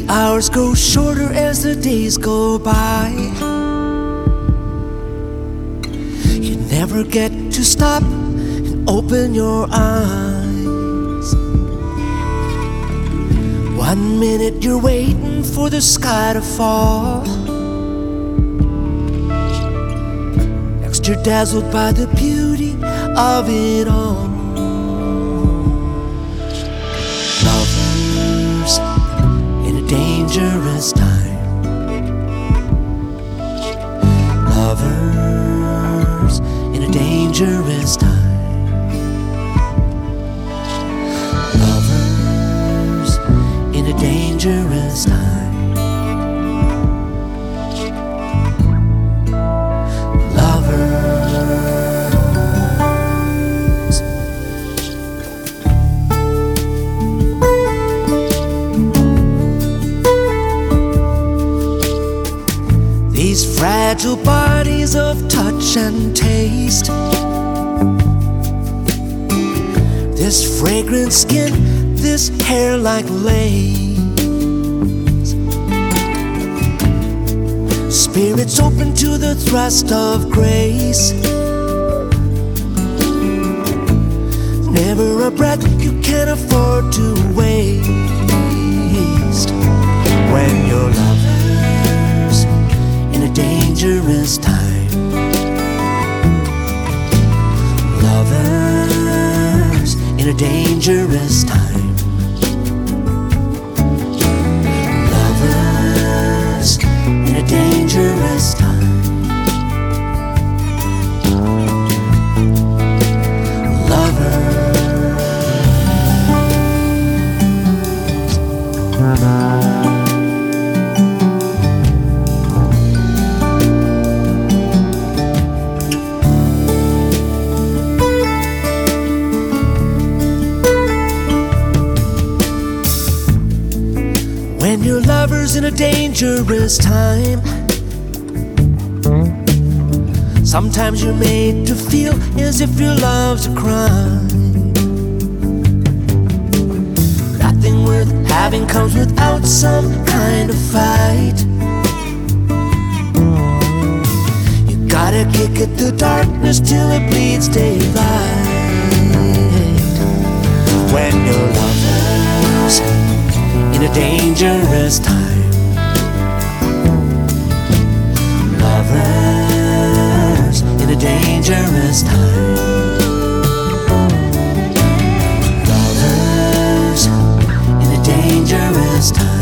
Hours grow shorter as the days go by. You never get to stop and open your eyes. 1 minute you're waiting for the sky to fall. Next you're dazzled by the beauty of it all. Lovers in a dangerous time. Lovers in a dangerous time. Lovers in a dangerous time. These fragile bodies of touch and taste, this fragrant skin, this hair like lace, spirits open to the thrust of grace. Never a breath you can afford to waste when you're lovers in a dangerous time. Lovers in a dangerous time. Lovers in a dangerous time. Lovers. When you're lovers in a dangerous time, sometimes you're made to feel as if your love's a crime. Nothing worth having comes without some kind of fight. You gotta kick at the darkness till it bleeds daylight. When you're lovers in a dangerous time. Lovers in a dangerous time. Lovers in a dangerous time.